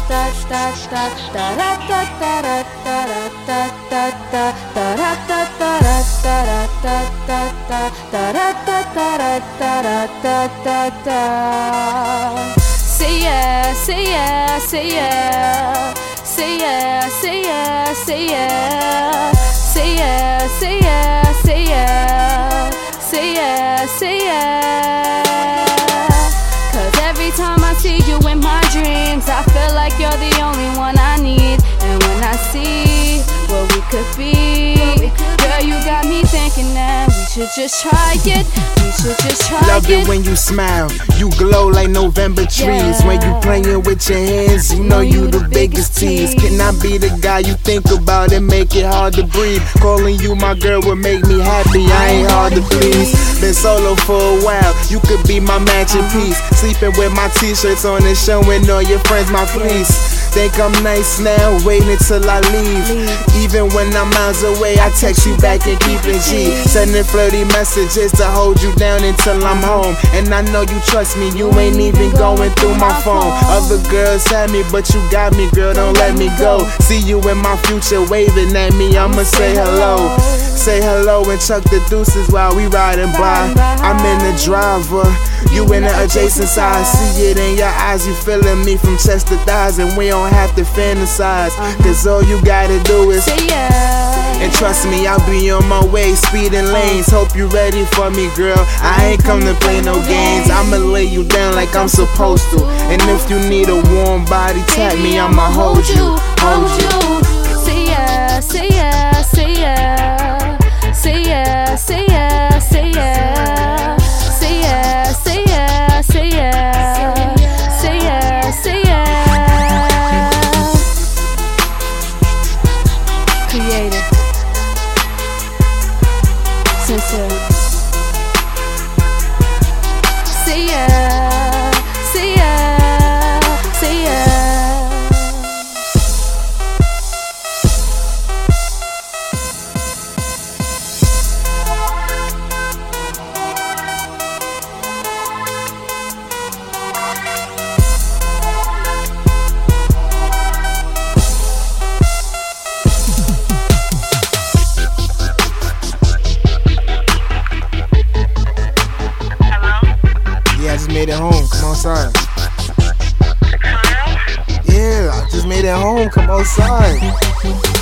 Say yeah, say yeah, say yeah. Say yeah, say yeah, say yeah. Say yeah, say yeah, say yeah. Say yeah, say yeah. Cause every time I see you in my dreams, I feel like you're the only one I need. And when I see what we could be, girl, you got me thinking that we should just try it. We should just try it. Love it when you smile, you glow like November trees. Yeah. When you playing with your hands, you know you the biggest tease. Can I be the guy you think about and make it hard to breathe? Calling you my girl would make me happy, I ain't hard to please. Been solo for a while, you could be my matching piece. Sleeping with my t-shirts on and showing all your friends my fleece. Think I'm nice now, waiting till I leave. Even when I'm miles away, I text you back and keep it G. Sending flirty messages to hold you down until I'm home. And I know you trust me, you ain't even going through my phone. Other girls had me, but you got me, girl, don't let me go. See you in my future waving at me, I'ma say hello. Say hello and chuck the deuces while we riding by. I'm in the driver, you in the adjacent side. See it in your eyes, you feeling me from chest to thighs. And we don't have to fantasize, cause all you gotta do is say yeah. And trust me, I'll be on my way, speeding lanes. Hope you ready for me, girl, I ain't come to play no games. I'ma lay you down like I'm supposed to. And if you need a warm body, tap me, I'ma hold you, hold you. Say yeah, say yeah, say yeah. Say yeah, say yeah, say yeah. Say yeah, say yeah, say yeah. Say yeah, say yeah. Creative, sincere. Say yeah, say yeah, say yeah. I just made it home, come outside. Yeah, I just made it home, come outside.